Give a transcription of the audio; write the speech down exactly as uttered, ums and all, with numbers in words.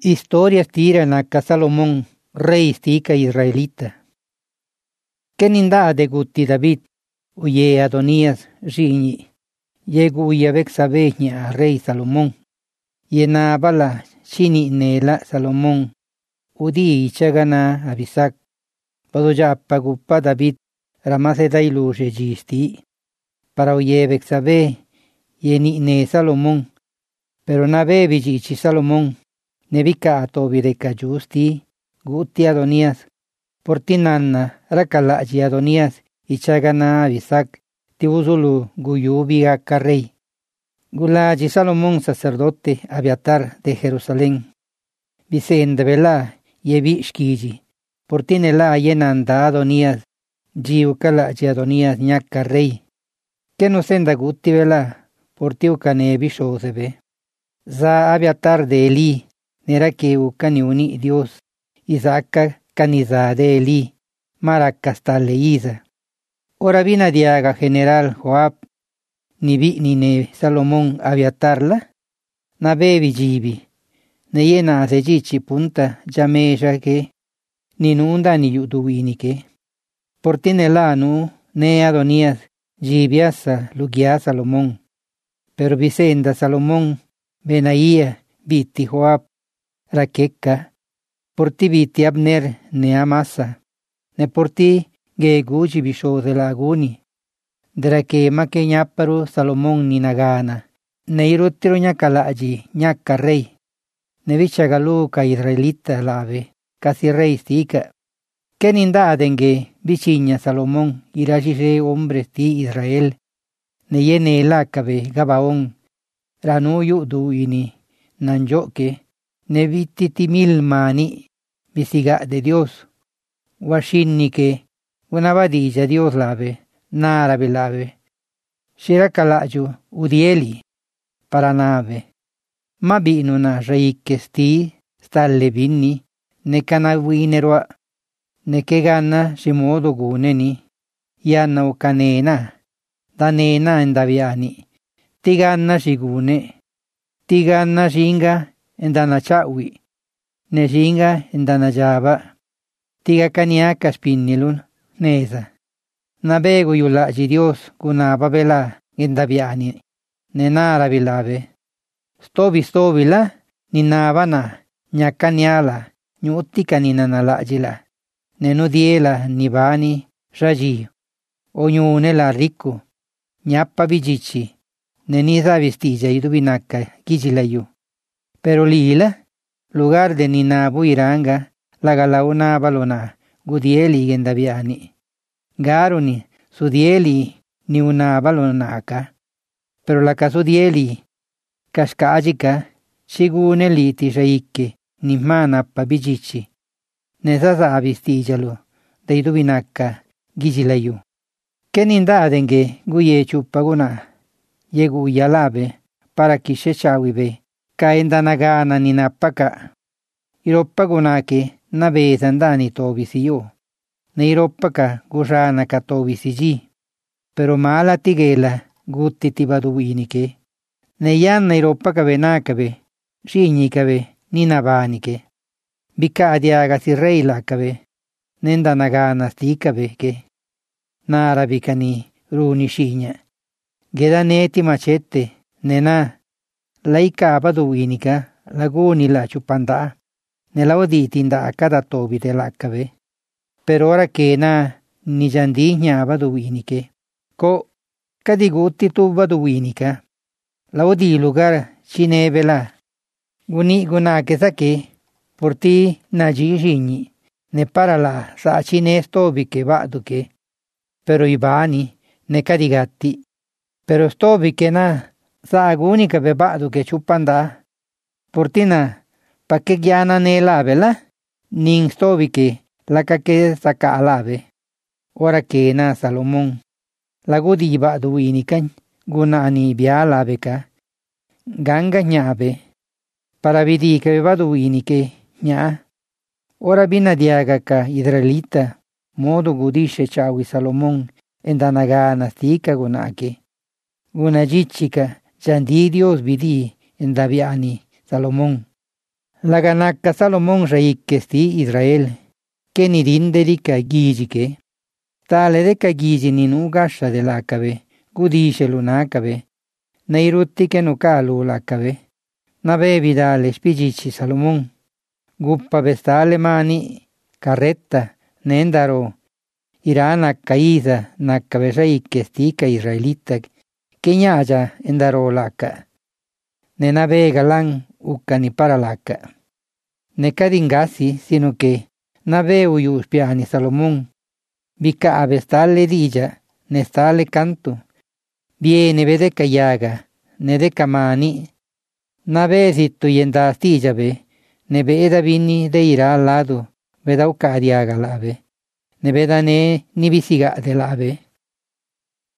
Historias tira naka Salomón, rey stika israelita. Keninda de guti David, uye Adonías rini, yegu uya vexabeña rey Salomón. Yena bala chini nela Salomón, udi chagana abisak, padoya pagupa David, ramase dailu registi, para uye vexabe, yeni ne Salomón, pero nabe vijichi Salomón, nebika atobireka justi, guti Adonías, portinanna rakalaji Adonías, ichagana abisak, tiuzulu guyubiga rey. Gulaji Salomón sacerdote Abiatar de Jerusalén. Vicende vela yevi shkiji. Portinela yenanda Adonías. Jiukalaji Adonías ñaka rey. Que no senda guti vela. Portiukane bishosebe. Za Abiatar de Elí. Nera que ukani uni Dios. Isaaca caniza de Elí. Maracastaleíza. Ora vina diaga general Joab. Ni vi ni ne Salomón Abiatarla, na bebi jibi, ne yena se jichi punta jameja que, ni nunda ni yuduini que. Portine la nu, ne Adonías, jibiasa lugia Salomón. Pero Vicenda Salomón, Benaía, biti Joab, Raqueca, porti biti Abner, ne Amasa, ne porti Gegu jibisho de la aguni. Dera que make ñaparu Salomón ni nagana, ne irutiro ñakalaji, ñaka rey, ne bichagaluka israelita lave, casi rey stika. Que ninda dengue, bichiña Salomón, irajire hombres ti Israel, ne yene lakabe Gabaón, ranuyu duini, nanjoke, ne vititi mil mani, bisiga de Dios, washinni que, una vadilla Dios lave. Nara bilave. Shirakalaju udieli. Para nave. Mabinu na reikesti. Stalle vinni. Ne kanawinerwa. Ne kegana shimodo guneni. Yana ukanena. Danena endaviani. Tigana shigune. Tigana shinga endana chawi. Ne shinga endana java. Tiga kaniaka spinnilun. Neza. Nabego yulaji Dios kunaba vela endaviani. Nenara vilave. Stobi stobi la. Ninabana. Nyakanyala. Nyutika ninanalajila. Nenudiela nibani. Raji. Onyune la rico. Nyapa vijichi. Neniza vistilla idubinaka gijilayu. Pero lila. Lugar de ninabu iranga. La galauna balona. Gudieli endaviani. Garuni, sudieli, ni una balonaka. Pero la casudieli, kashkajika, shigune liti reike, ni mana pabijichi. Nezaza vistijalo, de idubinaka, gijilayu. Keninda denge, guye chupaguna, yegu yalabe, para kishechawibe, kaendanagana ni napaka. Iropagunake, nabezandani tobisiyo. Neiropaka gurana katovisiji, pero mala tigela gutti tibaduinike. Neyan neiropaka benakabe, shiñikabe, ninabanike. Bika diaga si rey lakabe, nenda nagana stikabe ke. Nara bikani runi shiña. Geda neti machete, nena. Laika abaduinika, laguni la chupanda. Nelauditi nda kada tobi de lakabe. Pero ora que na ni jandiña baduinike. Ko kadiguti tu baduinika. La odi lugar chinevela. Guni guna que saque. Por ti na jijini. Ne para la sa chinesto que baduke. Pero ibani ne kadigati. Pero stobi que na sa agunica be baduke chupanda. Por ti na pa que gyana ne la vela. Ning stobi que la que saca alave. Ora que na Salomón. La godiba duinican. Guna ni bia laveka. Ganga ñabe. Para vidi que va duinike. Ña. Ora bina diaga ka israelita. Modo gudishe chawi Salomón. Endanagana stika gunake. Guna jichika. Jandi Dios vidi. Endaviani Salomón. Laganaka Salomón rey que sti Israel, que ni rinderica guigi tale de cagigi ni nugasha de lakabe, gudishe lunakabe, nairutti que no calu lakabe, nave vidale spigici Salomón, guppa bestale mani, carretta, nendaro, irana caída nakabe rey que stika israelita, que ñaya endaro laka, ne navega lan ukani para laka. Ne cadingasi, sino que naveu yus piani Salomón, vica avestale dilla, ne stale canto, viene vede cayaga, ne de camani, nave zitto yenda stillabe, ne veda vini de ira al lado, veda ucadiaga lave, ne veda ne ni visiga de lave.